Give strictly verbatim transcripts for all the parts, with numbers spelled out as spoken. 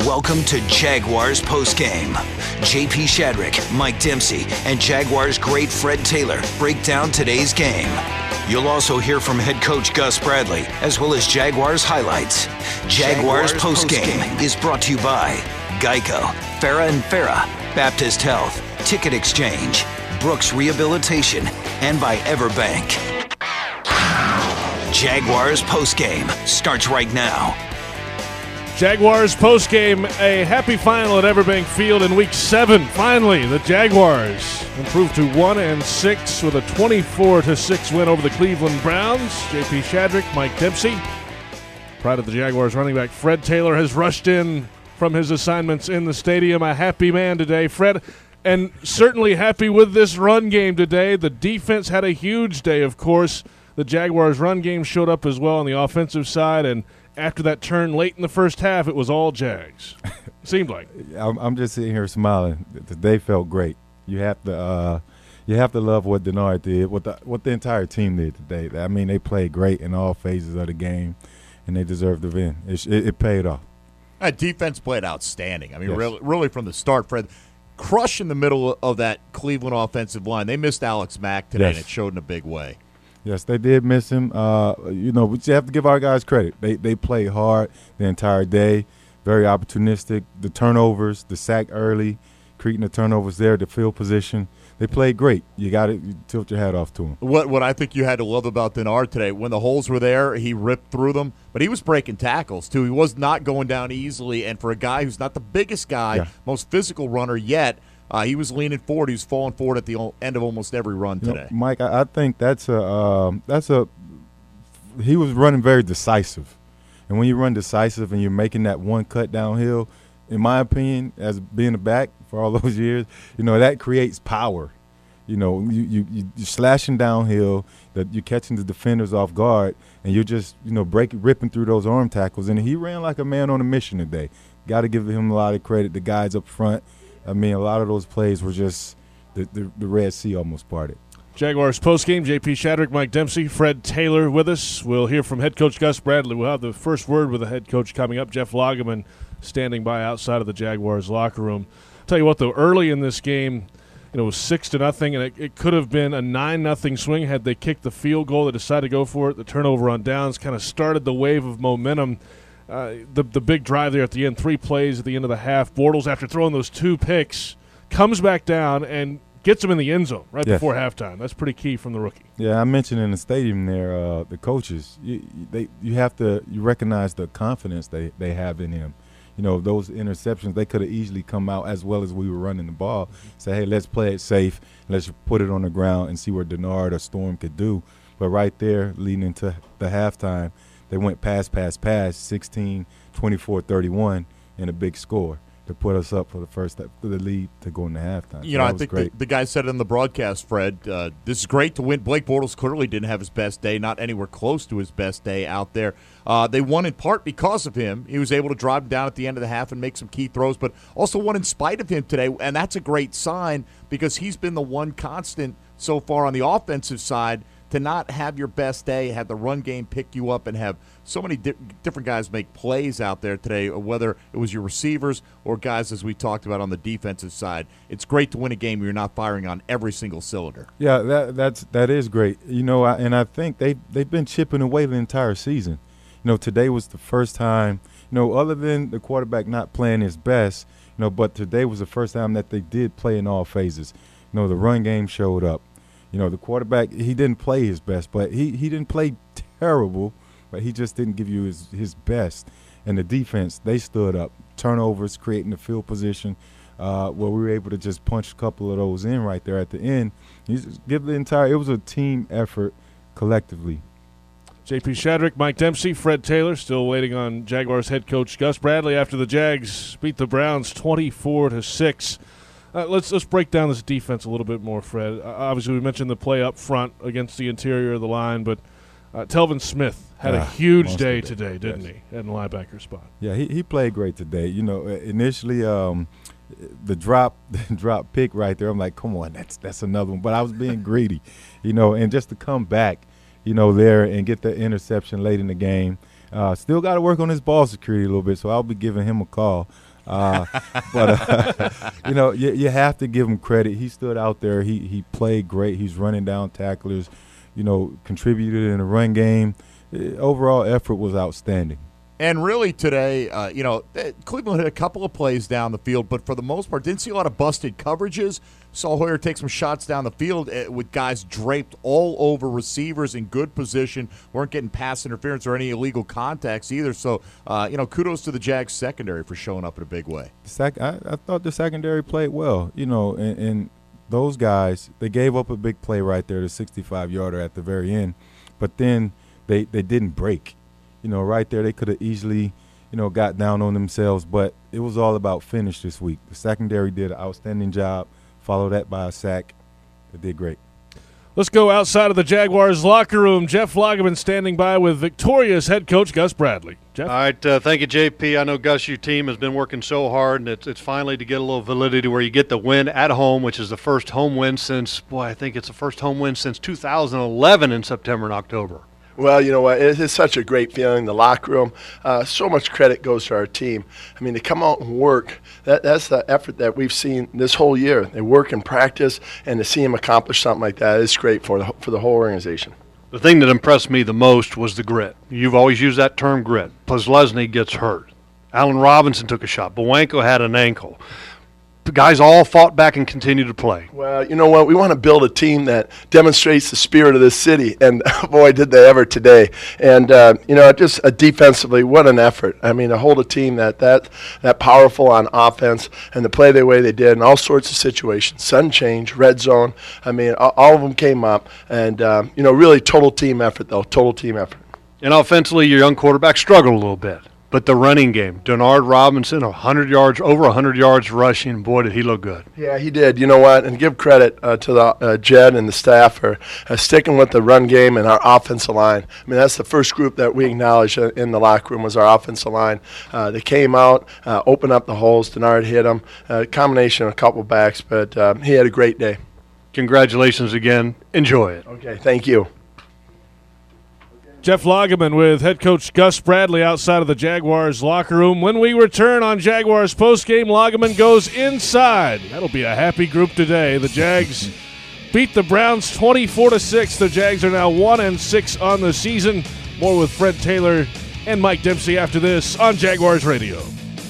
Welcome to Jaguars Postgame. J P Shadrick, Mike Dempsey, and Jaguars great Fred Taylor break down today's game. You'll also hear from head coach Gus Bradley, as well as Jaguars highlights. Jaguars, Jaguars Postgame Post is brought to you by Geico, Farah and Farah, Baptist Health, Ticket Exchange, Brooks Rehabilitation, and by Everbank. Jaguars Postgame starts right now. Jaguars postgame, a happy final at Everbank Field in Week Seven. Finally, the Jaguars improved to one and six with a twenty-four to six win over the Cleveland Browns. J P Shadrick, Mike Dempsey. Pride of the Jaguars running back Fred Taylor has rushed in from his assignments in the stadium. A happy man today, Fred, and certainly happy with this run game today. The defense had a huge day, of course. The Jaguars' run game showed up as well on the offensive side, and after that turn late in the first half, it was all Jags. Seemed like. I'm, I'm just sitting here smiling. Today felt great. You have to, uh, you have to love what Denard did, what the what the entire team did today. I mean, they played great in all phases of the game, and they deserved to win. It, it, it paid off. That defense played outstanding. I mean, yes. really, really from the start, Fred. Crush in the middle of that Cleveland offensive line. They missed Alex Mack today, yes. and it showed in a big way. Yes, they did miss him. Uh, you know, we just have to give our guys credit. They they played hard the entire day, very opportunistic. The turnovers, the sack early, creating the turnovers there, the field position. They played great. You got to tilt your hat off to them. What what I think you had to love about Denard today, when the holes were there, he ripped through them, but he was breaking tackles too. He was not going down easily, and for a guy who's not the biggest guy, yeah. most physical runner yet, Uh, he was leaning forward. He was falling forward at the end of almost every run today. You know, Mike, I, I think that's a um, that's a he was running very decisive, and when you run decisive and you're making that one cut downhill, in my opinion, as being a back for all those years, you know that creates power. You know, you you you you're slashing downhill, that you're catching the defenders off guard, and you're just you know breaking ripping through those arm tackles. And he ran like a man on a mission today. Got to give him a lot of credit. The guys up front. I mean, a lot of those plays were just the, the, the Red Sea almost parted. Jaguars postgame, J P Shadrick, Mike Dempsey, Fred Taylor with us. We'll hear from head coach Gus Bradley. We'll have the first word with the head coach coming up. Jeff Lageman standing by outside of the Jaguars locker room. I'll tell you what, though, early in this game, you know, it was six to nothing, and it, it could have been a nine nothing swing had they kicked the field goal. They decided to go for it. The turnover on downs kind of started the wave of momentum. Uh, the the big drive there at the end, three plays at the end of the half. Bortles, after throwing those two picks, comes back down and gets them in the end zone right yes. before halftime. That's pretty key from the rookie. Yeah, I mentioned in the stadium there, uh, the coaches, you, they you have to you recognize the confidence they, they have in him. You know, those interceptions, they could have easily come out as well as we were running the ball. Say, hey, let's play it safe. Let's put it on the ground and see what Denard or Storm could do. But right there, leading into the halftime, they went pass, pass, pass, sixteen, twenty-four, thirty-one, and a big score to put us up for the first step to the lead to go into halftime. You so know, I was think great. the, the guy said it in the broadcast, Fred, uh, this is great to win. Blake Bortles clearly didn't have his best day, not anywhere close to his best day out there. Uh, they won in part because of him. He was able to drive down at the end of the half and make some key throws, but also won in spite of him today, and that's a great sign because he's been the one constant so far on the offensive side to not have your best day, have the run game pick you up, and have so many di- different guys make plays out there today, whether it was your receivers or guys, as we talked about, on the defensive side. It's great to win a game where you're not firing on every single cylinder. Yeah, that that's that is great. You know, I, and I think they they've been chipping away the entire season. You know, today was the first time, you know, other than the quarterback not playing his best, you know, but today was the first time that they did play in all phases. You know, the run game showed up. You know, the quarterback, he didn't play his best, but he, he didn't play terrible, but he just didn't give you his, his best. And the defense, they stood up. Turnovers, creating the field position, uh, where we were able to just punch a couple of those in right there at the end. You just give the entire – it was a team effort collectively. J P Shadrick, Mike Dempsey, Fred Taylor still waiting on Jaguars head coach Gus Bradley after the Jags beat the Browns twenty-four to six. Uh, let's let's break down this defense a little bit more, Fred. Uh, obviously, we mentioned the play up front against the interior of the line, but uh, Telvin Smith had ah, a huge day day. today, didn't yes. he, at the linebacker spot? Yeah, he, he played great today. You know, initially um, the drop the drop pick right there, I'm like, come on, that's that's another one. But I was being greedy, you know, and just to come back, you know, there and get the interception late in the game. Uh, still got to work on his ball security a little bit, so I'll be giving him a call. Uh, but, uh, you know, you, you have to give him credit. He stood out there. He, he played great. He's running down tacklers, you know, contributed in the run game. Overall effort was outstanding. And really today, uh, you know, Cleveland hit a couple of plays down the field, but for the most part, didn't see a lot of busted coverages. Saw Hoyer take some shots down the field with guys draped all over receivers in good position. Weren't getting pass interference or any illegal contacts either. So, uh, you know, kudos to the Jags secondary for showing up in a big way. Sec- I, I thought the secondary played well, you know, and, and those guys, they gave up a big play right there, the sixty-five-yarder at the very end, but then they, they didn't break. You know, right there, they could have easily, you know, got down on themselves, but it was all about finish this week. The secondary did an outstanding job. Follow that by a sack. They did great. Let's go outside of the Jaguars locker room. Jeff Lageman standing by with victorious head coach Gus Bradley. Jeff? All right, uh, thank you, J P. I know, Gus, your team has been working so hard, and it's, it's finally to get a little validity where you get the win at home, which is the first home win since, boy, I think it's the first home win since two thousand eleven in September and October. Well, you know what, it is such a great feeling, the locker room. Uh, so much credit goes to our team. I mean, to come out and work, that, that's the effort that we've seen this whole year. They work and practice, and to see them accomplish something like that is great for the, for the whole organization. The thing that impressed me the most was the grit. You've always used that term, grit. Plesney gets hurt. Allen Robinson took a shot. Bowanko had an ankle. The guys all fought back and continued to play. Well, you know what? We want to build a team that demonstrates the spirit of this city, and boy, did they ever today. And, uh, you know, just uh, defensively, what an effort. I mean, to hold a team that, that that powerful on offense and to play the way they did in all sorts of situations, sudden change, red zone. I mean, all, all of them came up. And, um, you know, really total team effort, though, total team effort. And offensively, your young quarterback struggled a little bit. But the running game, Denard Robinson, one hundred yards, over one hundred yards rushing. Boy, did he look good. Yeah, he did. You know what? And give credit uh, to the uh, Jed and the staff for uh, sticking with the run game and our offensive line. I mean, that's the first group that we acknowledged uh, in the locker room was our offensive line. Uh, they came out, uh, opened up the holes. Denard hit them. A uh, combination of a couple backs, but um, he had a great day. Congratulations again. Enjoy it. Okay, thank you. Jeff Lageman with head coach Gus Bradley outside of the Jaguars locker room. When we return on Jaguars postgame, Lageman goes inside. That'll be a happy group today. The Jags beat the Browns twenty-four to six. The Jags are now one and six on the season. More with Fred Taylor and Mike Dempsey after this on Jaguars Radio.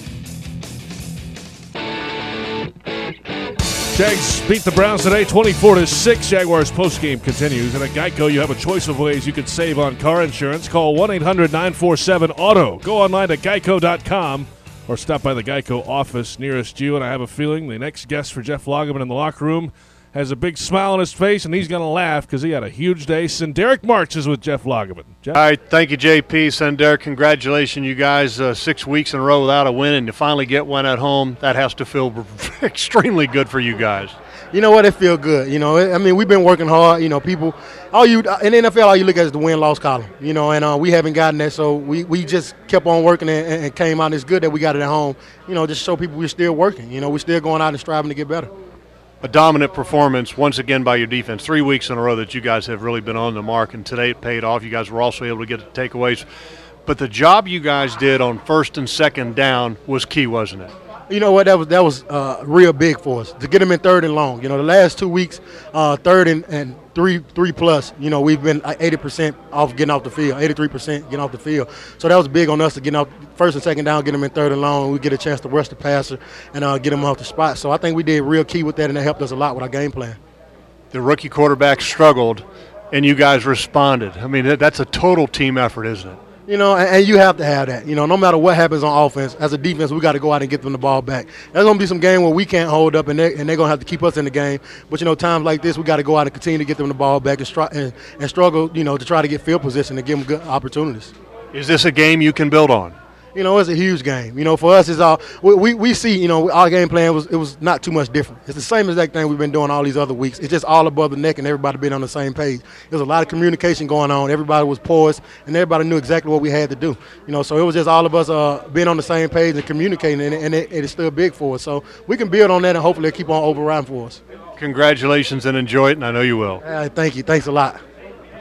Jags beat the Browns today twenty-four to six. Jaguars postgame continues. And at Geico, you have a choice of ways you could save on car insurance. Call one eight hundred nine four seven auto. Go online to geico dot com or stop by the Geico office nearest you. And I have a feeling the next guest for Jeff Lageman in the locker room has a big smile on his face, and he's going to laugh because he had a huge day. Senderick March is with Jeff Lageman. Jeff? All right, thank you, J P. Senderick, congratulations, you guys. Uh, six weeks in a row without a win, and to finally get one at home, that has to feel extremely good for you guys. You know what? It feels good. You know, I mean, we've been working hard. You know, people, all you in the N F L, all you look at is the win-loss column. You know, and uh, we haven't gotten that, so we, we just kept on working and, and came out. It's good that we got it at home. You know, just show people we're still working. You know, we're still going out and striving to get better. A dominant performance once again by your defense. Three weeks in a row that you guys have really been on the mark, and today it paid off. You guys were also able to get the takeaways. But the job you guys did on first and second down was key, wasn't it? You know what? That was that was uh, real big for us to get them in third and long. You know, the last two weeks, uh, third and, and three three plus. You know, we've been eighty percent off getting off the field, eighty-three percent getting off the field. So that was big on us to get off first and second down, get them in third and long. We get a chance to rush the passer and uh, get them off the spot. So I think we did real key with that, and that helped us a lot with our game plan. The rookie quarterback struggled, and you guys responded. I mean, that's a total team effort, isn't it? You know, and, and you have to have that. You know, no matter what happens on offense, as a defense, we got to go out and get them the ball back. There's going to be some game where we can't hold up, and they're, and they're going to have to keep us in the game. But, you know, times like this, we got to go out and continue to get them the ball back and, str- and, and struggle, you know, to try to get field position and give them good opportunities. Is this a game you can build on? You know, it's a huge game. You know, for us, it's all we, we, we see. You know, our game plan was it was not too much different. It's the same exact thing we've been doing all these other weeks. It's just all above the neck and everybody being on the same page. There's a lot of communication going on. Everybody was poised and everybody knew exactly what we had to do. You know, so it was just all of us uh, being on the same page and communicating, and, and it, it's still big for us. So we can build on that and hopefully keep on overriding for us. Congratulations and enjoy it, and I know you will. Uh, thank you. Thanks a lot.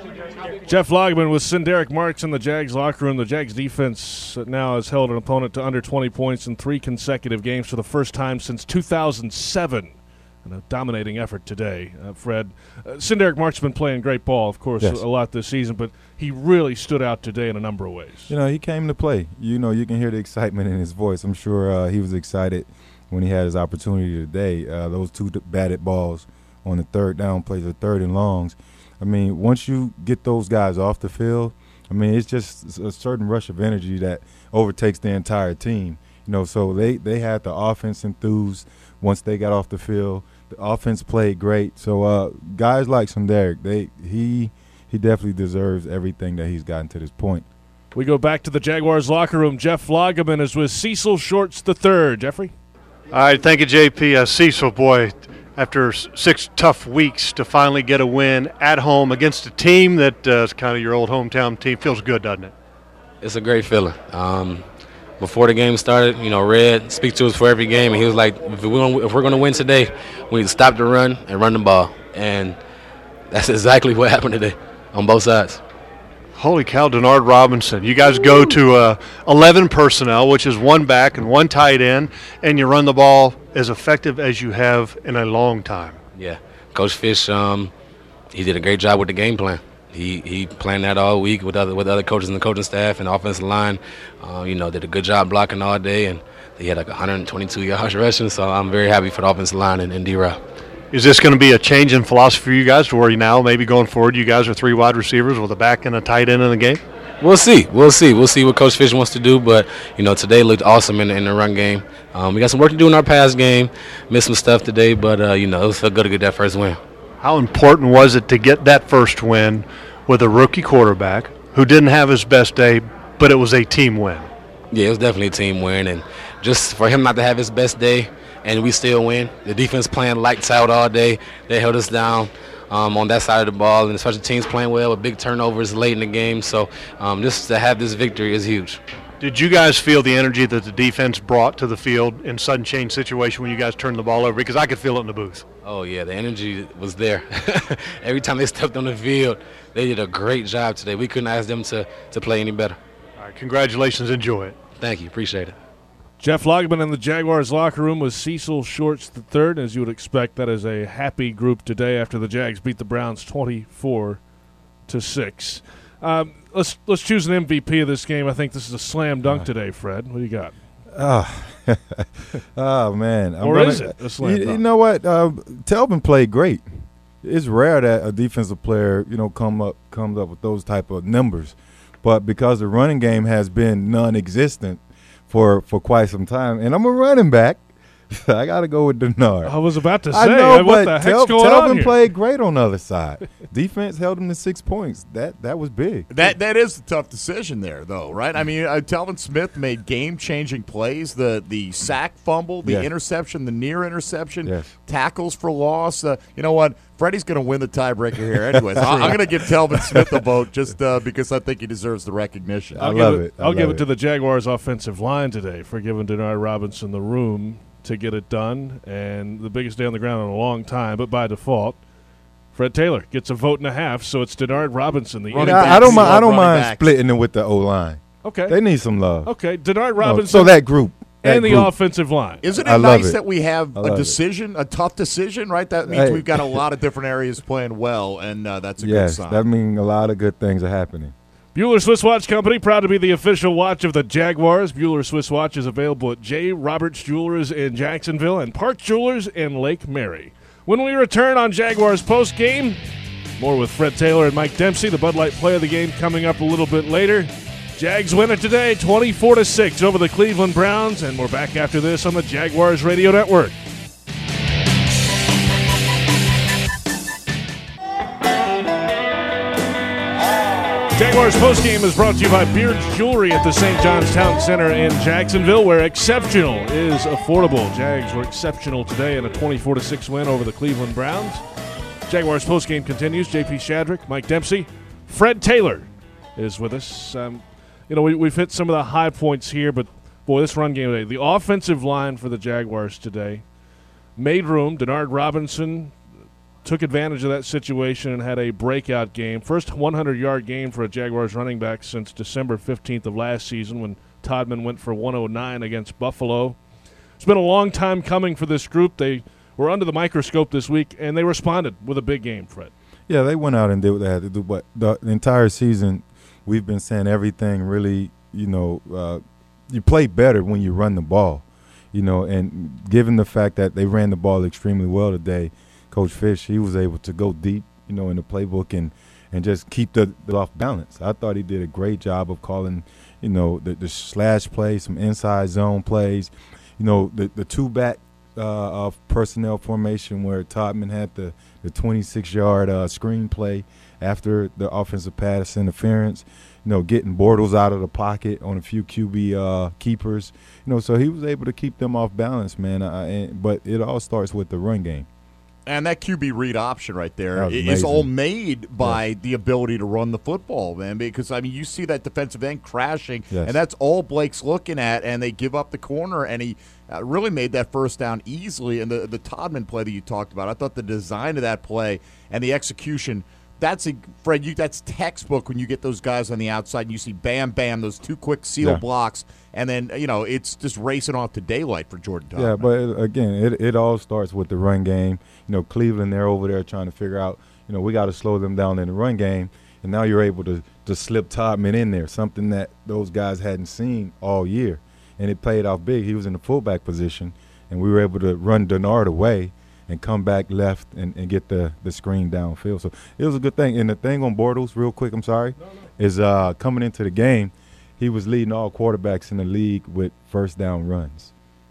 Jeff Lageman with Sinderic Marks in the Jags locker room. The Jags defense now has held an opponent to under twenty points in three consecutive games for the first time since two thousand seven. And a dominating effort today, uh, Fred. Uh, Sinderic Marks has been playing great ball, of course, yes. a lot this season, but he really stood out today in a number of ways. You know, he came to play. You know, you can hear the excitement in his voice. I'm sure uh, he was excited when he had his opportunity today. Uh, those two batted balls on the third down plays, the third and longs. I mean, once you get those guys off the field, I mean, it's just a certain rush of energy that overtakes the entire team. You know, so they, they had the offense enthused once they got off the field. The offense played great. So uh, guys like Sinderic, they he he definitely deserves everything that he's gotten to this point. We go back to the Jaguars locker room. Jeff Lageman is with Cecil Shorts the third. Jeffrey? All right, thank you, J P. Uh, Cecil, boy, after six tough weeks to finally get a win at home against a team that uh, is kind of your old hometown team, feels good, doesn't it? It's a great feeling. Um, before the game started, you know, Red speaks to us for every game, and he was like, if, we wanna, if we're going to win today, we need to stop the run and run the ball. And that's exactly what happened today on both sides. Holy cow, Denard Robinson. You guys go to uh, eleven personnel, which is one back and one tight end, and you run the ball as effective as you have in a long time. Yeah. Coach Fish, um, he did a great job with the game plan. He he planned that all week with other with other coaches and the coaching staff and the offensive line. Uh, you know, did a good job blocking all day, and he had like one hundred twenty-two yards rushing, so I'm very happy for the offensive line and, and D-Rob. Is this going to be a change in philosophy for you guys to where you now maybe going forward you guys are three wide receivers with a back and a tight end in the game? We'll see. We'll see. We'll see what Coach Fish wants to do. But, you know, today looked awesome in the, in the run game. Um, we got some work to do in our pass game. Missed some stuff today, but, uh, you know, it was felt good to get that first win. How important was it to get that first win with a rookie quarterback who didn't have his best day, but it was a team win? Yeah, it was definitely a team win. And just for him not to have his best day and we still win, the defense playing lights out all day. They held us down um, on that side of the ball, and especially teams playing well with big turnovers late in the game. So um, just to have this victory is huge. Did you guys feel the energy that the defense brought to the field in sudden change situation when you guys turned the ball over? Because I could feel it in the booth. Oh, yeah, the energy was there. Every time they stepped on the field, they did a great job today. We couldn't ask them to, to play any better. All right, congratulations. Enjoy it. Thank you. Appreciate it. Jeff Lageman in the Jaguars locker room with Cecil Shorts the third. As you would expect, that is a happy group today after the Jags beat the Browns twenty-four to six. Um, let's let's choose an M V P of this game. I think this is a slam dunk today, Fred. What do you got? Oh, oh man. I'm or gonna, is it a slam you, dunk? you know what? Uh, Telvin played great. It's rare that a defensive player, you know, come up comes up with those type of numbers. But because the running game has been non-existent for, for quite some time, and I'm a running back, I got to go with Denard. I was about to say, I know, what but the heck's Tel- going Telvin on here? played great on the other side. Defense held him to six points. That that was big. That that is a tough decision there, though, right? I mean, uh, Telvin Smith made game-changing plays. The the sack fumble, the Yes. interception, the near interception, Yes. tackles for loss. Uh, you know what? Freddie's going to win the tiebreaker here, anyways. I'm going to give Telvin Smith a vote just uh, because I think he deserves the recognition. I I'll love give it. I I'll give love it to it. the Jaguars offensive line today for giving Denard Robinson the room to get it done, and the biggest day on the ground in a long time. But by default, Fred Taylor gets a vote and a half, so it's Denard Robinson. The Running I, backs. I don't mind. I Love don't running mind backs. splitting it with the O line. okay, They need some love. okay, Denard No, Robinson so that group that and the group. offensive line. Isn't it I love nice it. that we have I a love it. decision, a tough decision, right? That means Hey. we've got a lot of different areas playing well, and uh, that's a Yes, good sign. that means a lot of good things are happening. Bueller Swiss Watch Company, proud to be the official watch of the Jaguars. Bueller Swiss Watch is available at J. Roberts Jewelers in Jacksonville and Park Jewelers in Lake Mary. When we return on Jaguars postgame, more with Fred Taylor and Mike Dempsey. The Bud Light play of the game coming up a little bit later. Jags win it today, twenty-four to six over the Cleveland Browns, and we're back after this on the Jaguars Radio Network. Jaguars postgame is brought to you by Beard's Jewelry at the Saint John's Town Center in Jacksonville, where exceptional is affordable. Jags were exceptional today in a twenty-four to six win over the Cleveland Browns. Jaguars postgame continues. J P Shadrick, Mike Dempsey, Fred Taylor is with us. Um, you know, we, we've hit some of the high points here, but boy, this run game today, the offensive line for the Jaguars today made room. Denard Robinson, took advantage of that situation and had a breakout game. First hundred-yard game for a Jaguars running back since December fifteenth of last season when Todman went for one oh nine against Buffalo. It's been a long time coming for this group. They were under the microscope this week, and they responded with a big game, Fred. Yeah, they went out and did what they had to do. But the, the entire season, we've been saying everything really, you know, uh, you play better when you run the ball. You know, and given the fact that they ran the ball extremely well today, Coach Fish, he was able to go deep, you know, in the playbook and, and just keep the, the off balance. I thought he did a great job of calling, you know, the, the slash plays, some inside zone plays, you know, the, the two-back uh, of personnel formation where Todman had the, the twenty-six-yard uh, screen play after the offensive pass interference, you know, getting Bortles out of the pocket on a few Q B uh, keepers. You know, so he was able to keep them off balance, man. Uh, and, but it all starts with the run game. And that Q B read option right there is amazing. all made by yes. the ability to run the football, man. Because, I mean, you see that defensive end crashing, yes. and that's all Blake's looking at, and they give up the corner, and he uh, really made that first down easily. And the, the Todman play that you talked about, I thought the design of that play and the execution, that's, a, Fred, you, that's textbook when you get those guys on the outside and you see bam, bam, those two quick seal yeah. blocks, and then, you know, it's just racing off to daylight for Jordan Todman. Yeah, but, it, again, it, it all starts with the run game. You know, Cleveland, they're over there trying to figure out, you know, we got to slow them down in the run game, and now you're able to, to slip Todman in there, something that those guys hadn't seen all year. And it paid off big. He was in the fullback position, and we were able to run Denard away and come back left and, and get the, the screen downfield. So it was a good thing. And the thing on Bortles, real quick, I'm sorry, no, no. is uh, coming into the game, he was leading all quarterbacks in the league with first down runs.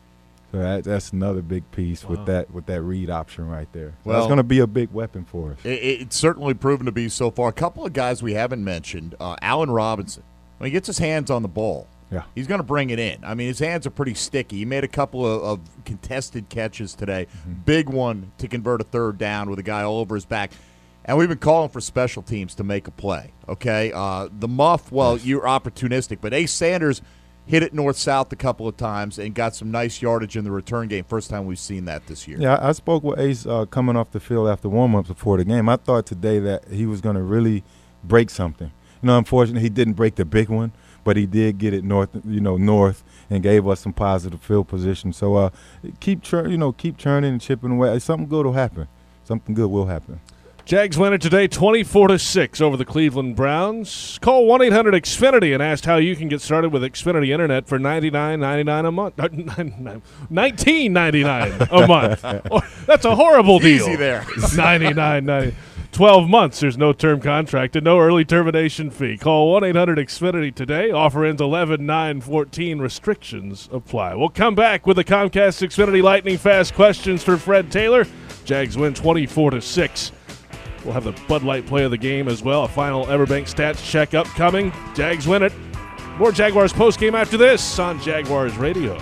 So that, that's another big piece wow. with that with that read option right there. So well, that's going to be a big weapon for us. It, it's certainly proven to be so far. A couple of guys we haven't mentioned, uh, Allen Robinson, when he gets his hands on the ball, yeah. he's going to bring it in. I mean, his hands are pretty sticky. He made a couple of, of contested catches today. Mm-hmm. Big one to convert a third down with a guy all over his back. And we've been calling for special teams to make a play, okay? Uh, the muff, well, yes. you're opportunistic. But Ace Sanders hit it north-south a couple of times and got some nice yardage in the return game. First time we've seen that this year. Yeah, I spoke with Ace uh, coming off the field after warm-ups before the game. I thought today that he was going to really break something. You know, unfortunately, he didn't break the big one, but he did get it north, you know, north, and gave us some positive field position. So, uh, keep, chur- you know, keep churning and chipping away. Something good will happen. Something good will happen. Jags win it today, twenty-four to six over the Cleveland Browns. Call one eight hundred X Finity and ask how you can get started with Xfinity Internet for ninety-nine ninety-nine a month. nineteen ninety-nine a month. That's a horrible deal. Easy there. ninety-nine ninety-nine. twelve months. There's no term contract and no early termination fee. Call one eight hundred X Finity today. Offer ends eleven nine fourteen. Restrictions apply. We'll come back with the Comcast Xfinity Lightning Fast questions for Fred Taylor. Jags win twenty-four to six. We'll have the Bud Light play of the game as well. A final Everbank stats check upcoming. Jags win it. More Jaguars postgame after this on Jaguars Radio.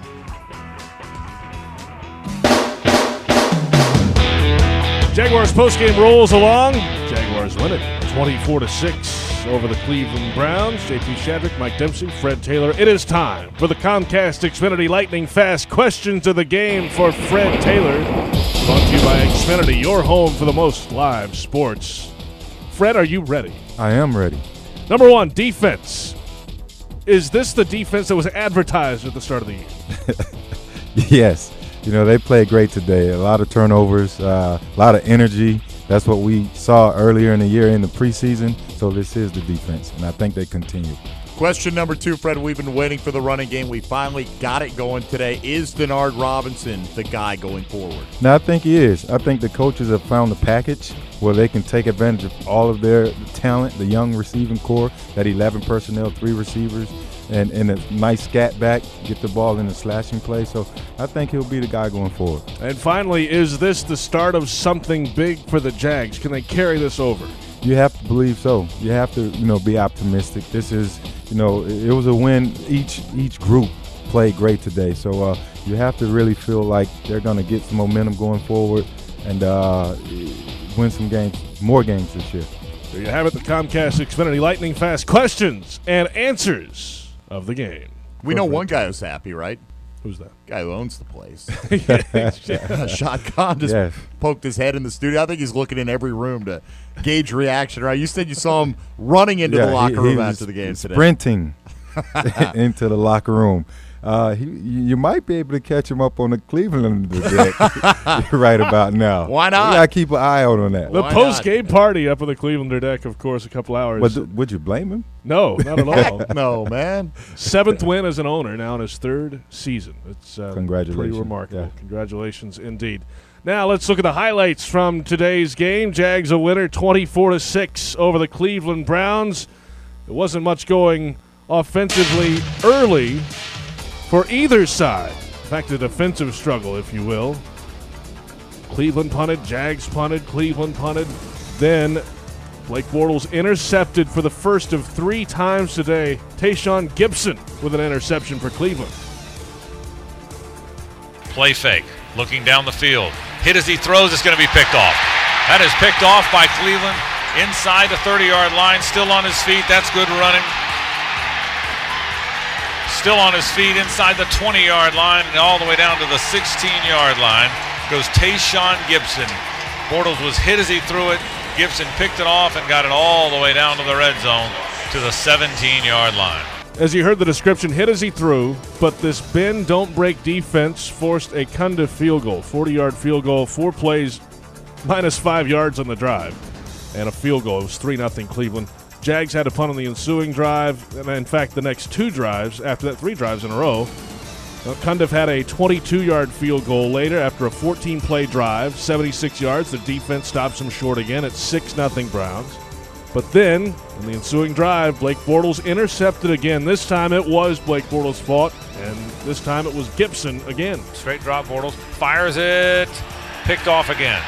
Jaguars postgame rolls along. Jaguars win it twenty-four to six over the Cleveland Browns. J P Shadrick, Mike Dempsey, Fred Taylor. It is time for the Comcast Xfinity Lightning Fast questions of the game for Fred Taylor. Brought to you by Xfinity, your home for the most live sports. Fred, are you ready? I am ready. Number one, defense. Is this the defense that was advertised at the start of the year? Yes. You know, they played great today. A lot of turnovers, uh, a lot of energy. That's what we saw earlier in the year in the preseason. So this is the defense, and I think they continue. Question number two, Fred. We've been waiting for the running game. We finally got it going today. Is Denard Robinson the guy going forward? No, I think he is. I think the coaches have found a package where they can take advantage of all of their talent, the young receiving core, that eleven personnel, three receivers, and, and a nice scat back, get the ball in the slashing play. So I think he'll be the guy going forward. And finally, is this the start of something big for the Jags? Can they carry this over? You have to believe so. You have to, you know, be optimistic. This is, you know, it was a win. Each each group played great today. So uh, you have to really feel like they're going to get some momentum going forward and uh, win some games, more games this year. There you have it, the Comcast Xfinity Lightning Fast questions and answers of the game. We know one guy who's happy, right? Who's that? Guy who owns the place. Shad Khan just Yes. poked his head in the studio. I think he's looking in every room to gauge reaction. Right? You said you saw him running into Yeah, the locker he- room he after was the game today. sprinting into the locker room. Uh, he, you might be able to catch him up on the Cleveland deck right about now. Why not? You gotta keep an eye out on that. The Why post-game party up on the Clevelander deck, of course, a couple hours. But th- would you blame him? no, not at all. No, man. Seventh win as an owner now in his third season. It's uh, Congratulations. pretty remarkable. Yeah. Congratulations indeed. Now let's look at the highlights from today's game. Jags a winner, twenty-four to six over the Cleveland Browns. There wasn't much going offensively early for either side. In fact, a defensive struggle, if you will. Cleveland punted, Jags punted, Cleveland punted. Then Blake Bortles intercepted for the first of three times today. Tayshaun Gibson with an interception for Cleveland. Play fake, looking down the field. Hit as he throws, it's going to be picked off. That is picked off by Cleveland inside the thirty-yard line, still on his feet. That's good running. Still on his feet inside the twenty-yard line and all the way down to the sixteen-yard line goes Tayshaun Gibson. Bortles was hit as he threw it. Gibson picked it off and got it all the way down to the red zone to the seventeen-yard line. As you heard the description, hit as he threw, but this bend, don't break defense forced a Cundiff field goal, forty-yard field goal, four plays, minus five yards on the drive, and a field goal. It was three nothing Cleveland. Jags had to punt on the ensuing drive, and in fact, the next two drives, after that, three drives in a row. Well, Cundiff had a twenty-two-yard field goal later after a fourteen-play drive, seventy-six yards. The defense stops him short again at six nothing Browns. But then, in the ensuing drive, Blake Bortles intercepted again. This time it was Blake Bortles' fault, and this time it was Gibson again. Straight drop, Bortles fires it, picked off again.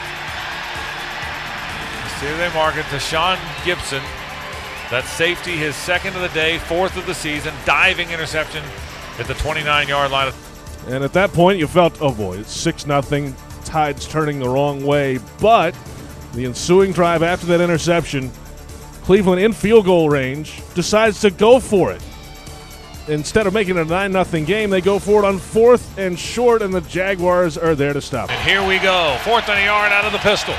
See, they mark it to Sean Gibson. That safety, his second of the day, fourth of the season, diving interception at the twenty-nine-yard line. And at that point, you felt, oh boy, it's six nothing. Tide's turning the wrong way. But the ensuing drive after that interception, Cleveland in field goal range decides to go for it. Instead of making it a nine nothing game, they go for it on fourth and short, and the Jaguars are there to stop it. And here we go. Fourth and a yard out of the pistol.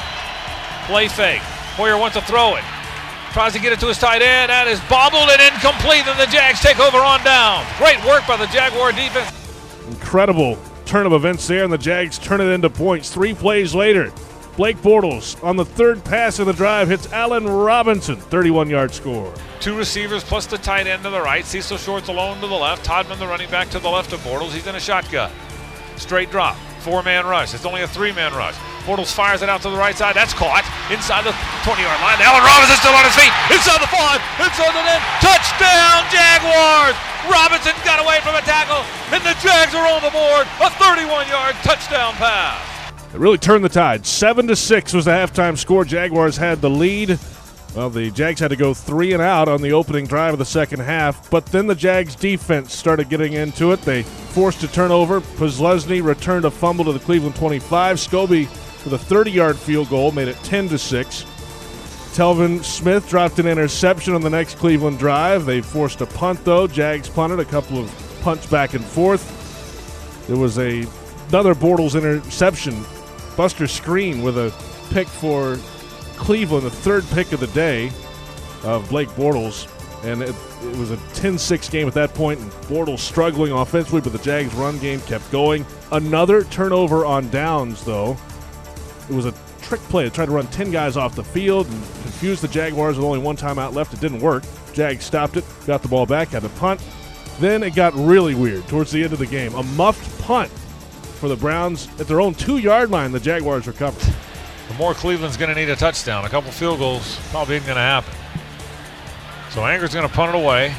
Play fake. Hoyer wants to throw it. Tries to get it to his tight end. That is bobbled and incomplete, and the Jags take over on down. Great work by the Jaguar defense. Incredible turn of events there, and the Jags turn it into points. Three plays later, Blake Bortles on the third pass of the drive hits Allen Robinson, thirty-one-yard score. Two receivers plus the tight end to the right. Cecil Shorts alone to the left. Todman, the running back, to the left of Bortles. He's in a shotgun. Straight drop. Four-man rush. It's only a three-man rush. Bortles fires it out to the right side. That's caught inside the twenty-yard line. Allen Robinson still on his feet. Inside the five. Inside the ten. Touchdown, Jaguars! Robinson got away from a tackle, and the Jags are on the board. A thirty-one-yard touchdown pass. It really turned the tide. Seven to six was the halftime score. Jaguars had the lead. Well, the Jags had to go three and out on the opening drive of the second half, but then the Jags defense started getting into it. They forced a turnover. Posluszny returned a fumble to the Cleveland twenty-five. Scobie with a thirty-yard field goal made it ten to six. Telvin Smith dropped an interception on the next Cleveland drive. They forced a punt, though. Jags punted, a couple of punts back and forth. There was a another Bortles interception. Buster Screen with a pick for Cleveland, the third pick of the day of Blake Bortles. And it, it was a ten six game at that point, and Bortles struggling offensively, but the Jags' run game kept going. Another turnover on downs, though. It was a trick play. They tried to run ten guys off the field and confuse the Jaguars with only one timeout left. It didn't work. Jags stopped it, got the ball back, had to punt. Then it got really weird towards the end of the game. A muffed punt for the Browns at their own two-yard line. The Jaguars recovered. The more Cleveland's going to need a touchdown. A couple field goals probably ain't going to happen. So Anger's going to punt it away.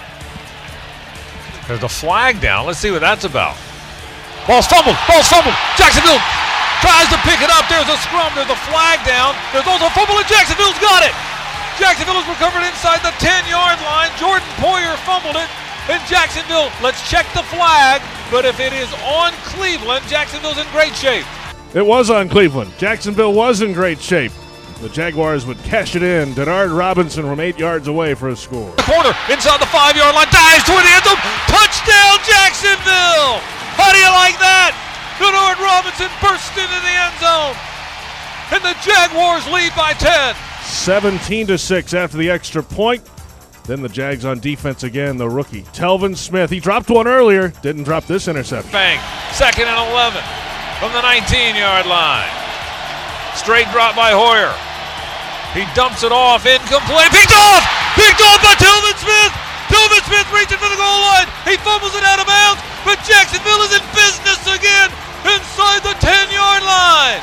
There's a flag down. Let's see what that's about. Ball's fumbled. Ball's fumbled. Jacksonville tries to pick it up. There's a scrum. There's a flag down. There's also a fumble, and Jacksonville's got it. Jacksonville is recovered inside the ten-yard line. Jordan Poyer fumbled it. And Jacksonville, let's check the flag. But if it is on Cleveland, Jacksonville's in great shape. It was on Cleveland. Jacksonville was in great shape. The Jaguars would cash it in. Denard Robinson from eight yards away for a score. The corner inside the five-yard line, dives toward the end zone. Touchdown, Jacksonville! How do you like that? Denard Robinson burst into the end zone, and the Jaguars lead by ten. seventeen to six after the extra point. Then the Jags on defense again. The rookie Telvin Smith. He dropped one earlier. Didn't drop this interception. Bang! Second and eleven from the nineteen-yard line. Straight drop by Hoyer. He dumps it off, incomplete, picked off! Picked off by Telvin Smith! Telvin Smith reaching for the goal line. He fumbles it out of bounds, but Jacksonville is in business again inside the ten-yard line.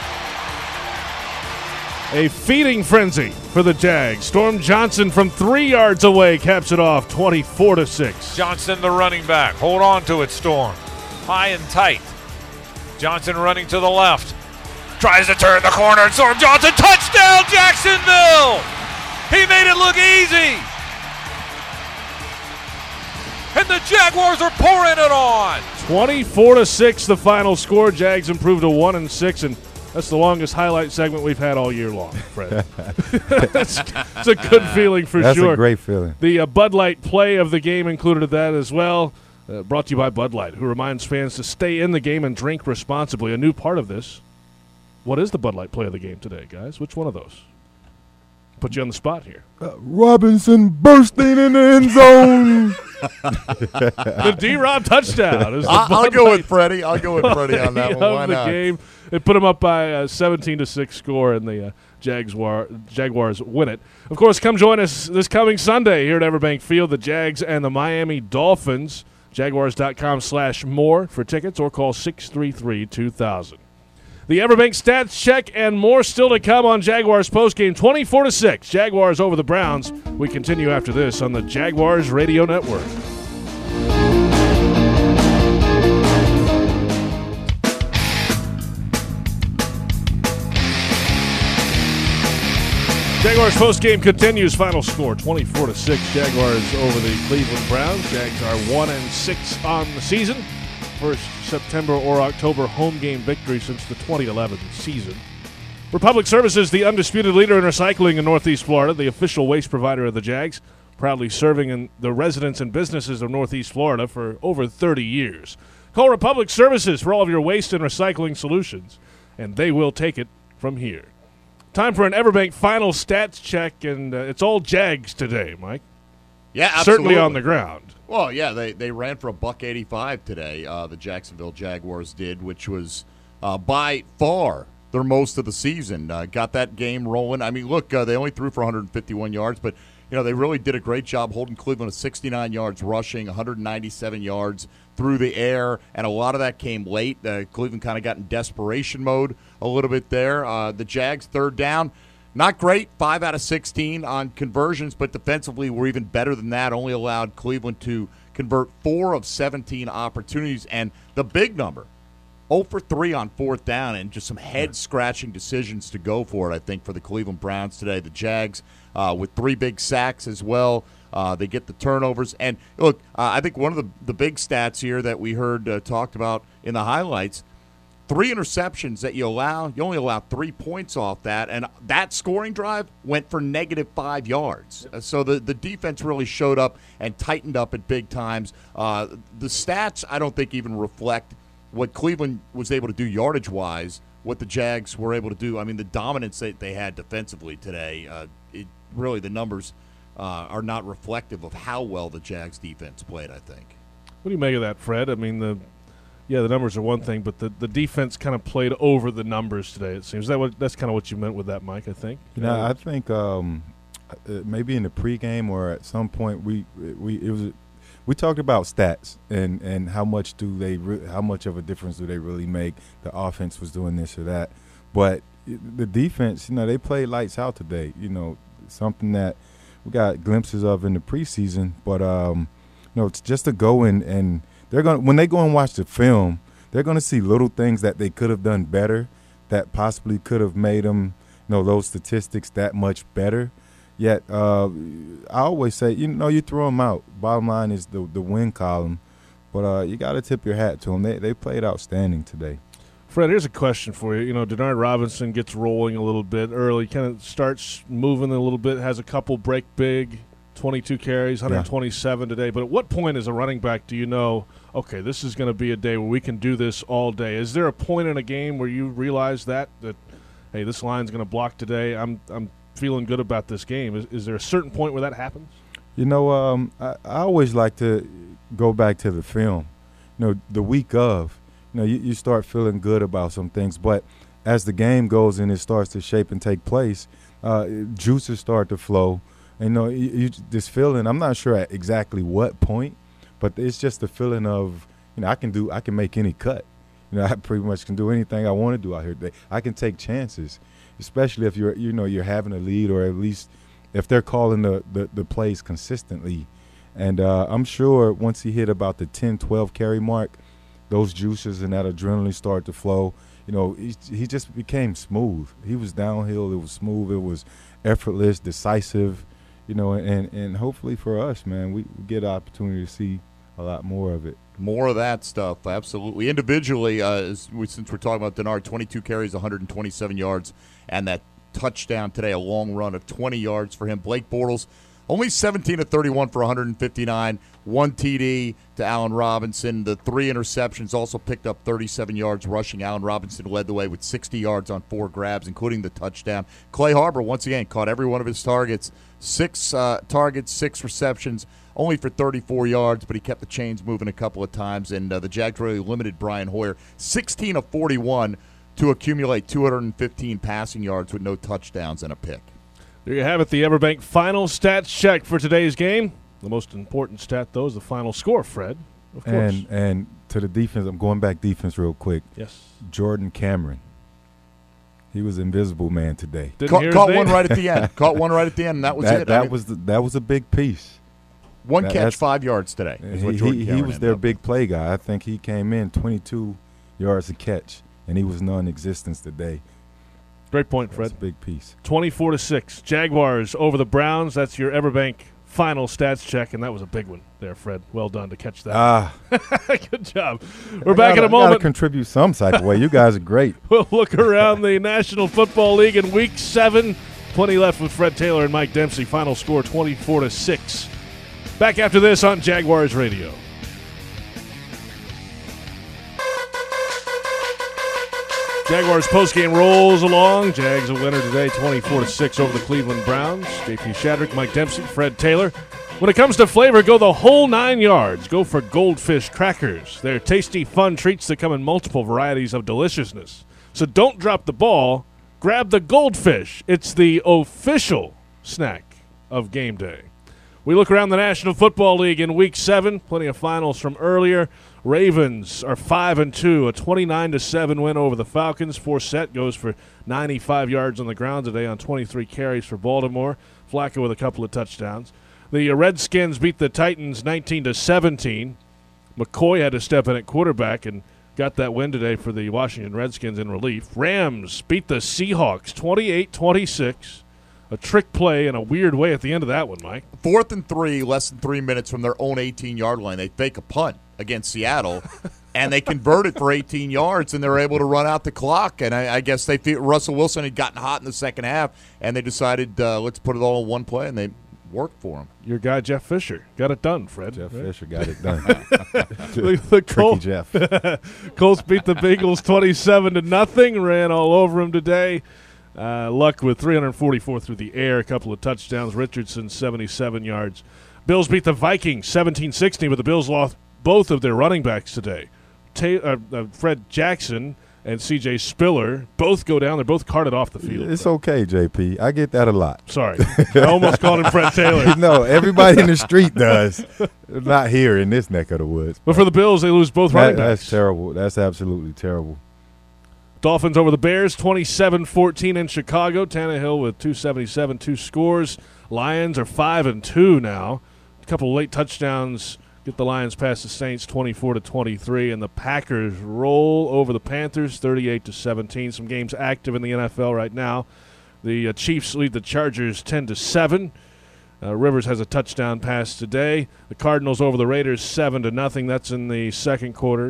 A feeding frenzy for the Jags. Storm Johnson from three yards away caps it off, twenty-four to six. Johnson, the running back. Hold on to it, Storm. High and tight. Johnson running to the left. Tries to turn the corner, and Storm Johnson, touchdown, Jacksonville! He made it look easy. And the Jaguars are pouring it on. twenty-four to six, the final score. Jags improved to one and six, and that's the longest highlight segment we've had all year long, Fred. That's, that's a good feeling for that's sure. That's a great feeling. The uh, Bud Light play of the game included that as well. Uh, brought to you by Bud Light, who reminds fans to stay in the game and drink responsibly. A new part of this. What is the Bud Light play of the game today, guys? Which one of those? Put you on the spot here. Uh, Robinson bursting in the end zone. The D-Rob touchdown. Is the I'll, I'll Bud go Light with Freddie. I'll go with Freddie on that one. of Why the not? game. It put them up by a seventeen to six score, and the uh, Jaguar, Jaguars win it. Of course, come join us this coming Sunday here at Everbank Field, the Jags and the Miami Dolphins. Jaguars.com slash more for tickets, or call six three three, two thousand. The Everbank Stats Check and more still to come on Jaguars postgame, twenty-four to six. Jaguars over the Browns. We continue after this on the Jaguars Radio Network. Jaguars postgame continues. Final score twenty-four to six. Jaguars over the Cleveland Browns. Jags are one and six on the season. First September or October home game victory since the twenty eleven season. Republic Services, the undisputed leader in recycling in Northeast Florida, the official waste provider of the Jags, proudly serving in the residents and businesses of Northeast Florida for over thirty years. Call Republic Services for all of your waste and recycling solutions, and they will take it from here. Time for an Everbank final stats check, and uh, it's all Jags today, Mike. Yeah, absolutely. Certainly on the ground. Well, yeah, they, they ran for a buck eighty-five today, uh, the Jacksonville Jaguars did, which was uh, by far their most of the season. Uh, got that game rolling. I mean, look, uh, they only threw for one hundred fifty-one yards, but you know they really did a great job holding Cleveland to sixty-nine yards rushing, one hundred ninety-seven yards through the air, and a lot of that came late. Uh, Cleveland kind of got in desperation mode a little bit there. Uh, the Jags, third down. Not great, five out of sixteen on conversions, but defensively we're even better than that. Only allowed Cleveland to convert four of seventeen opportunities. And the big number, zero for three on fourth down, and just some head-scratching decisions to go for it, I think, for the Cleveland Browns today. The Jags uh, with three big sacks as well. Uh, they get the turnovers. And, look, uh, I think one of the, the big stats here that we heard uh, talked about in the highlights, three interceptions that you allow, you only allow three points off that, and that scoring drive went for negative five yards. Uh, so the, the defense really showed up and tightened up at big times. Uh, the stats, I don't think, even reflect what Cleveland was able to do yardage-wise, what the Jags were able to do. I mean, the dominance that they had defensively today, uh, it, really the numbers uh, are not reflective of how well the Jags defense played, I think. What do you make of that, Fred? I mean, the yeah, the numbers are one thing, but the, the defense kind of played over the numbers today, it seems. That what, that's kind of what you meant with that, Mike, I think. You know, I think um, uh, maybe in the pregame or at some point we we it was we talked about stats and, and how much do they re- how much of a difference do they really make? The offense was doing this or that, but the defense, you know, they played lights out today. You know, something that we got glimpses of in the preseason, but um, you know, it's just to go in and they're going when they go and watch the film, they're going to see little things that they could have done better, that possibly could have made them, you know, those statistics that much better. Yet, uh, I always say, you know, you throw them out. Bottom line is the the win column, but uh, you got to tip your hat to them. They they played outstanding today. Fred, here's a question for you. You know, Denard Robinson gets rolling a little bit early, kind of starts moving a little bit, has a couple break big, twenty-two carries, one twenty-seven yeah. today. But at what point as a running back do you know, okay, this is going to be a day where we can do this all day? Is there a point in a game where you realize that, that hey, this line's going to block today, I'm I'm feeling good about this game? Is, is there a certain point where that happens? You know, um, I, I always like to go back to the film. You know, the week of, you know, you, you start feeling good about some things. But as the game goes and it starts to shape and take place, uh, juices start to flow. And, you know, you, you, this feeling, I'm not sure at exactly what point, but it's just the feeling of, you know, I can do, I can make any cut. You know, I pretty much can do anything I want to do out here today. I can take chances, especially if you're, you know, you're having a lead, or at least if they're calling the, the, the plays consistently. And uh, I'm sure once he hit about the ten, twelve carry mark, those juices and that adrenaline started to flow. You know, he, he just became smooth. He was downhill. It was smooth. It was effortless, decisive, you know, and, and hopefully for us, man, we, we get an opportunity to see a lot more of it. More of that stuff, absolutely. Individually, uh, as we, since we're talking about Denard, twenty-two carries, one hundred twenty-seven yards, and that touchdown today, a long run of twenty yards for him. Blake Bortles, only seventeen of thirty-one for one hundred fifty-nine, one T D to Allen Robinson. The three interceptions also picked up thirty-seven yards rushing. Allen Robinson led the way with sixty yards on four grabs, including the touchdown. Clay Harbor, once again, caught every one of his targets. Six uh, targets, six receptions, only for thirty-four yards, but he kept the chains moving a couple of times. And uh, the Jags really limited Brian Hoyer, sixteen of forty-one to accumulate two hundred fifteen passing yards with no touchdowns and a pick. There you have it, the Everbank final stats check for today's game. The most important stat, though, is the final score, Fred, of course. And, and to the defense, I'm going back defense real quick. Yes. Jordan Cameron. He was invisible man today. Ca- caught one right at the end. Caught one right at the end, and that was that, it. That I mean, was the, that was a big piece. One that, catch, five yards today. Is what he he, he was their up. big play guy. I think he came in twenty-two yards a catch, and he was non-existent today. Great point, Fred. That's a big piece. twenty-four to six. Jaguars over the Browns. That's your Everbank final stats check, and that was a big one there, Fred. Well done to catch that. Ah, good job. We're back gotta, in a moment. Gotta contribute some type of way. You guys are great. We'll look around the National Football League in Week Seven. Plenty left with Fred Taylor and Mike Dempsey. Final score twenty-four to six. Back after this on Jaguars Radio. Jaguars postgame rolls along. Jags a winner today, twenty-four to six over the Cleveland Browns. J P Shadrick, Mike Dempsey, Fred Taylor. When it comes to flavor, go the whole nine yards. Go for Goldfish crackers. They're tasty, fun treats that come in multiple varieties of deliciousness. So don't drop the ball. Grab the Goldfish. It's the official snack of game day. We look around the National Football League in Week Seven. Plenty of finals from earlier. Ravens are five and two, a twenty-nine to seven win over the Falcons. Forsett goes for ninety-five yards on the ground today on twenty-three carries for Baltimore. Flacco with a couple of touchdowns. The Redskins beat the Titans nineteen to seventeen. McCoy had to step in at quarterback and got that win today for the Washington Redskins in relief. Rams beat the Seahawks twenty-eight twenty-six. A trick play in a weird way at the end of that one, Mike. Fourth and three, less than three minutes from their own eighteen-yard line. They fake a punt against Seattle, and they convert it for eighteen yards, and they're able to run out the clock. And I, I guess they feel Russell Wilson had gotten hot in the second half, and they decided, uh, let's put it all in one play, and they worked for him. Your guy, Jeff Fisher, got it done, Fred. Jeff right? Fisher got it done. the, the Tricky Colts, Jeff. Colts beat the Bengals twenty-seven to nothing. Ran all over them today. Uh, Luck with three hundred forty-four through the air, a couple of touchdowns. Richardson, seventy-seven yards. Bills beat the Vikings seventeen sixteen, but the Bills lost both of their running backs today. Ta- uh, uh, Fred Jackson and C J Spiller both go down. They're both carted off the field. It's okay, J P. I get that a lot. Sorry. I almost called him Fred Taylor. No, everybody in the street does. Not here in this neck of the woods. But for the Bills, they lose both that, running backs. That's terrible. That's absolutely terrible. Dolphins over the Bears, twenty-seven fourteen in Chicago. Tannehill with two seventy-seven, two scores. Lions are five and two now. A couple late touchdowns get the Lions past the Saints, twenty-four to twenty-three, and the Packers roll over the Panthers, thirty-eight to seventeen. Some games active in the N F L right now. The uh, Chiefs lead the Chargers ten to seven. Uh, Rivers has a touchdown pass today. The Cardinals over the Raiders, seven to nothing. That's in the second quarter.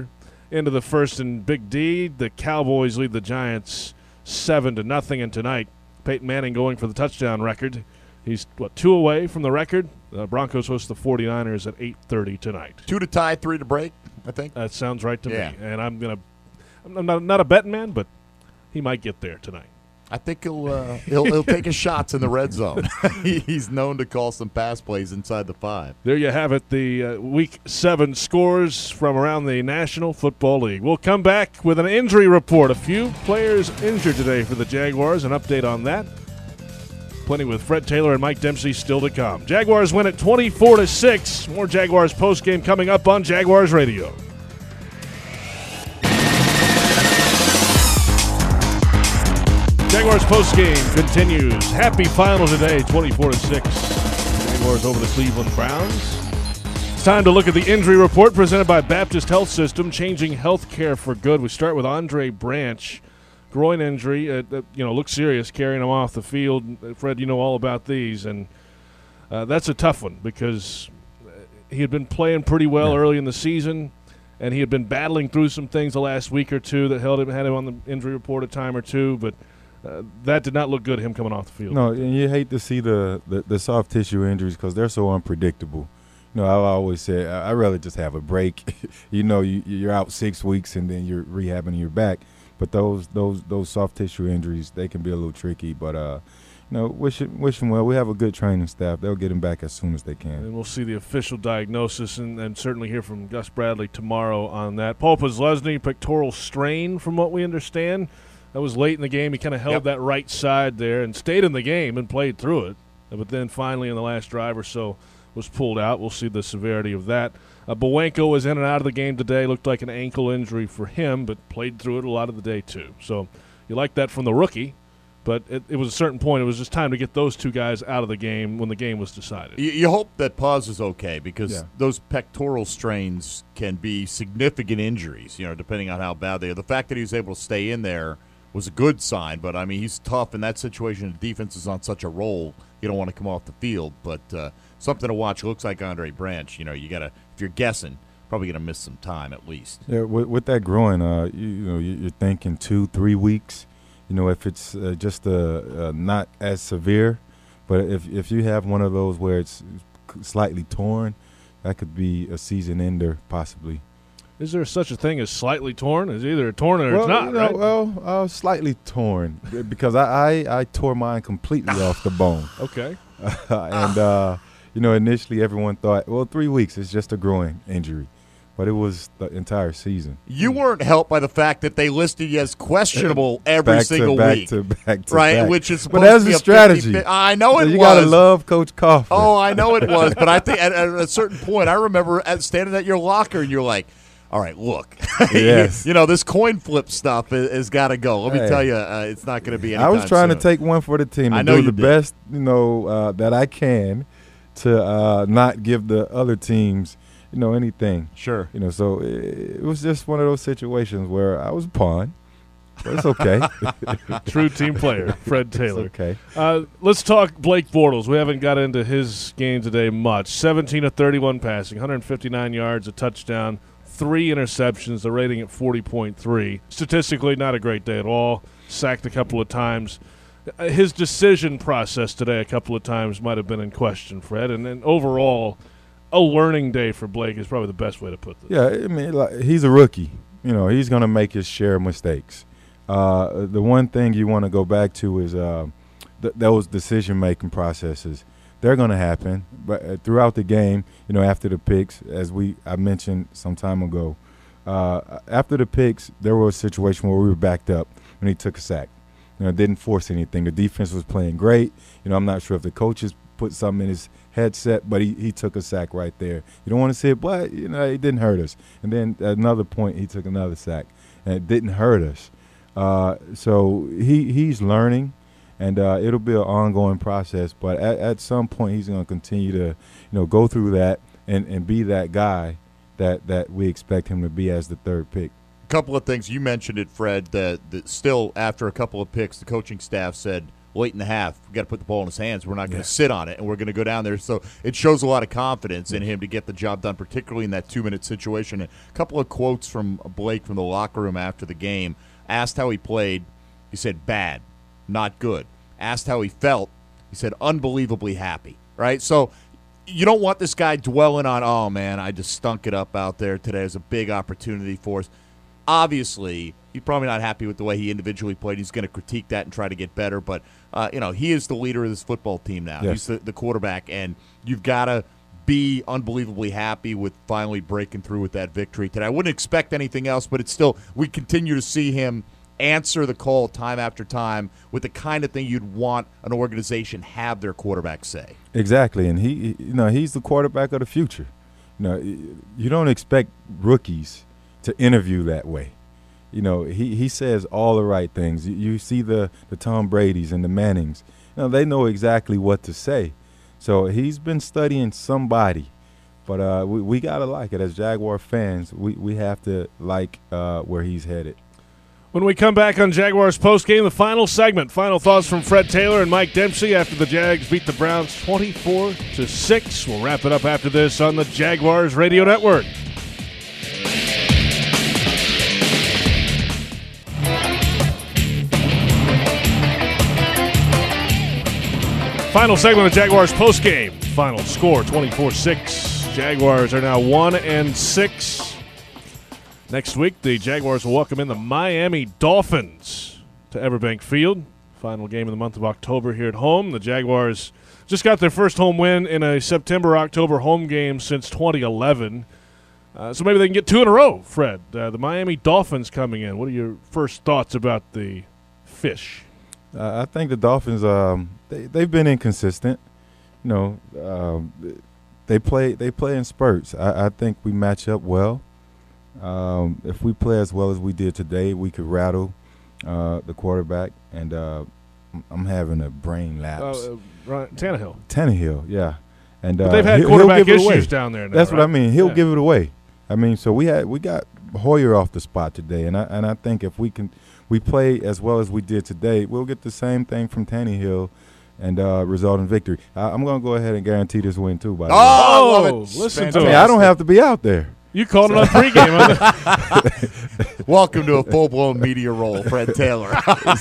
into the first in Big D. The Cowboys lead the Giants seven to nothing, and tonight Peyton Manning going for the touchdown record. He's, what, two away from the record. Uh, Broncos host the 49ers at eight thirty tonight. Two to tie, three to break, I think. That sounds right to yeah. me. And I'm going to – I'm not, not a betting man, but he might get there tonight. I think he'll uh, he'll, he'll take his shots in the red zone. He's known to call some pass plays inside the five. There you have it, the uh, Week seven scores from around the National Football League. We'll come back with an injury report. A few players injured today for the Jaguars. An update on that. Plenty with Fred Taylor and Mike Dempsey still to come. Jaguars win at twenty-four to six. More Jaguars postgame coming up on Jaguars Radio. Jaguars postgame continues. Happy final today, twenty-four to six. Jaguars over the Cleveland Browns. It's time to look at the injury report presented by Baptist Health System, changing health care for good. We start with Andre Branch. Groin injury, uh, uh, you know, looks serious, carrying him off the field. Fred, you know all about these, and uh, that's a tough one because he had been playing pretty well yeah. early in the season, and he had been battling through some things the last week or two that held him, had him on the injury report a time or two, but uh, that did not look good, him coming off the field. No, and you hate to see the, the, the soft tissue injuries because they're so unpredictable. You know, I always say I'd rather just have a break. you know, you, you're out six weeks and then you're rehabbing your back. But those those those soft tissue injuries, they can be a little tricky. But, uh, you know, wish, it, wish him well. We have a good training staff. They'll get him back as soon as they can. And we'll see the official diagnosis and, and certainly hear from Gus Bradley tomorrow on that. Paul Posluszny, pectoral strain from what we understand. That was late in the game. He kind of held yep. that right side there and stayed in the game and played through it. But then finally in the last drive or so was pulled out. We'll see the severity of that. Uh, Bowenko was in and out of the game today. Looked like an ankle injury for him, but played through it a lot of the day too. So you like that from the rookie, but it, it was a certain point. It was just time to get those two guys out of the game when the game was decided. You, you hope that Paz is okay because yeah. those pectoral strains can be significant injuries, you know, depending on how bad they are. The fact that he was able to stay in there was a good sign, but, I mean, he's tough in that situation. The defense is on such a roll, you don't want to come off the field. But uh, something to watch. It looks like Andre Branch. You know, you got to, if you're guessing, probably going to miss some time at least. Yeah, with, with that groin, uh, you, you know, you're thinking two, three weeks. You know, if it's uh, just uh, uh, not as severe, but if if you have one of those where it's slightly torn, that could be a season ender possibly. Is there such a thing as slightly torn? It's either torn or well, it's not, you know, right? Well, uh, slightly torn because I, I, I tore mine completely off the bone. Okay. Uh, and, uh, you know, initially everyone thought, well, three weeks is just a groin injury. But it was the entire season. You weren't helped by the fact that they listed you as questionable every back single to back week. To back to right, back. which is supposed but that's to be a a strategy. fifty, I know it you was. You got to love Coach Coughlin. Oh, I know it was. But I think at, at a certain point, I remember at, standing at your locker and you're like, all right, look, yes. you know, this coin flip stuff has, has got to go. Let me hey. tell you, uh, it's not going to be anytime I was trying soon. to take one for the team and I know do you the did. best, you know, uh, that I can to uh, not give the other teams, you know, anything. Sure. You know, so it, it was just one of those situations where I was a pawn. But it's okay. True team player, Fred Taylor. It's okay. Uh, let's talk Blake Bortles. We haven't got into his game today much. seventeen of thirty-one passing, one hundred fifty-nine yards, a touchdown, three interceptions, the rating at forty point three. Statistically, not a great day at all. Sacked a couple of times. Uh, his decision process today a couple of times might have been in question, Fred. And then overall, a learning day for Blake is probably the best way to put this. Yeah, I mean, like, he's a rookie. You know, he's going to make his share of mistakes. Uh, the one thing you want to go back to is uh, th- those decision-making processes. They're going to happen, but uh, throughout the game, you know, after the picks, as we I mentioned some time ago, uh, after the picks, there was a situation where we were backed up when he took a sack. You know, didn't force anything. The defense was playing great. You know, I'm not sure if the coaches put something in his headset, but he, he took a sack right there. You don't want to see it, but, you know, it didn't hurt us. And then at another point, he took another sack, and it didn't hurt us. Uh, so he he's learning, and uh, it'll be an ongoing process. But at, at some point, he's going to continue to, you know, go through that and, and be that guy that, that we expect him to be as the third pick. A couple of things. You mentioned it, Fred, that, that still after a couple of picks, the coaching staff said, late in the half. We've got to put the ball in his hands. We're not going to yeah. sit on it, and we're going to go down there. So it shows a lot of confidence in him to get the job done, particularly in that two-minute situation. And a couple of quotes from Blake from the locker room after the game. Asked how he played, he said, bad, not good. Asked how he felt, he said, unbelievably happy, right? So you don't want this guy dwelling on, oh, man, I just stunk it up out there today. It was a big opportunity for us. Obviously, he's probably not happy with the way he individually played. He's going to critique that and try to get better. But, uh, you know, he is the leader of this football team now. Yes. He's the, the quarterback, and you've got to be unbelievably happy with finally breaking through with that victory today. I wouldn't expect anything else, but it's still – we continue to see him answer the call time after time with the kind of thing you'd want an organization have their quarterback say. Exactly, and he, you know, he's the quarterback of the future. You know, you don't expect rookies to interview that way. You know, he, he says all the right things. You, you see the, the Tom Brady's and the Mannings. You know, they know exactly what to say. So he's been studying somebody. But uh, we, we got to like it. As Jaguar fans, we, we have to like uh, where he's headed. When we come back on Jaguars postgame, the final segment, final thoughts from Fred Taylor and Mike Dempsey after the Jags beat the Browns twenty-four to six. We'll wrap it up after this on the Jaguars Radio Network. Final segment of Jaguars postgame. Final score twenty-four six. Jaguars are now one and six. Next week, the Jaguars will welcome in the Miami Dolphins to Everbank Field. Final game of the month of October here at home. The Jaguars just got their first home win in a September-October home game since twenty eleven. Uh, so maybe they can get two in a row, Fred. Uh, the Miami Dolphins coming in. What are your first thoughts about the Fish? Uh, I think the Dolphins, um, they, they've been inconsistent. You know, um, they play they play in spurts. I, I think we match up well. Um, if we play as well as we did today, we could rattle uh, the quarterback. And uh, I'm having a brain lapse. Uh, Ryan, Tannehill. Tannehill, yeah. And but uh, they've had he'll, quarterback he'll issues down there now. That's right? what I mean. He'll yeah. give it away. I mean, so we had we got Hoyer off the spot today, and I and I think if we can we play as well as we did today, we'll get the same thing from Tannehill. And uh, result in victory. I, I'm going to go ahead and guarantee this win, too, by the way. Oh, I love it. Listen to I me. mean, I don't have to be out there. You called it on pregame. Welcome to a full-blown media role, Fred Taylor.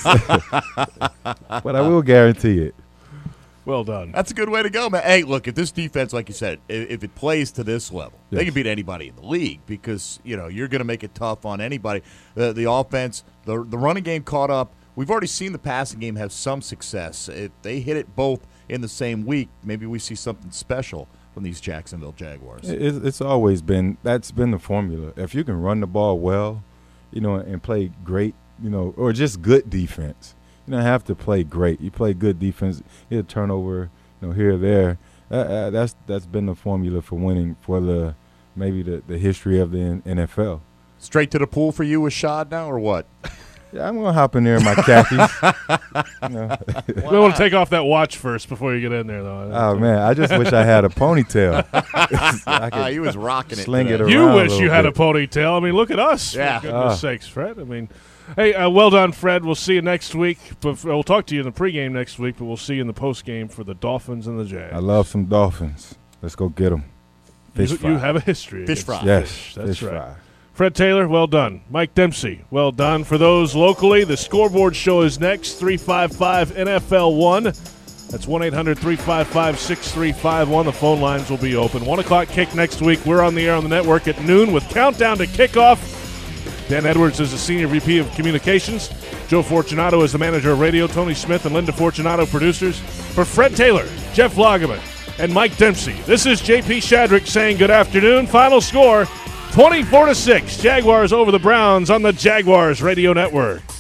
But I will guarantee it. Well done. That's a good way to go, man. Hey, look, if this defense, like you said, if, if it plays to this level, yes. they can beat anybody in the league because, you know, you're going to make it tough on anybody. The, the offense, the, the running game caught up. We've already seen the passing game have some success. If they hit it both in the same week, maybe we see something special from these Jacksonville Jaguars. It's always been – that's been the formula. If you can run the ball well, you know, and play great, you know, or just good defense. You don't have to play great. You play good defense, get a turnover, you know, here or there. Uh, uh, that's that's been the formula for winning for the maybe the, the history of the N F L. Straight to the pool for you with Shad now or what? Yeah, I'm going to hop in there in my khakis. You know. You might want to take off that watch first before you get in there, though. Oh, man, I just wish I had a ponytail. I could he was rocking it. Sling it around You wish a you had bit. a ponytail. I mean, look at us. Yeah. For goodness uh. sakes, Fred. I mean, hey, uh, well done, Fred. We'll see you next week. But we'll talk to you in the pregame next week, but we'll see you in the postgame for the Dolphins and the Jags. I love some Dolphins. Let's go get them. Fish you, fry. You have a history. Fish fry. Yes, Fish. That's fish right. fry. Fred Taylor, well done. Mike Dempsey, well done. For those locally, the scoreboard show is next, three five five N F L one. That's one eight hundred three five five six three five one. The phone lines will be open. one o'clock kick next week. We're on the air on the network at noon with Countdown to Kickoff. Dan Edwards is the Senior V P of Communications. Joe Fortunato is the Manager of Radio. Tony Smith and Linda Fortunato, producers. For Fred Taylor, Jeff Lageman, and Mike Dempsey, this is J P Shadrick saying good afternoon. Final score, twenty-four to six. Jaguars over the Browns on the Jaguars Radio Network.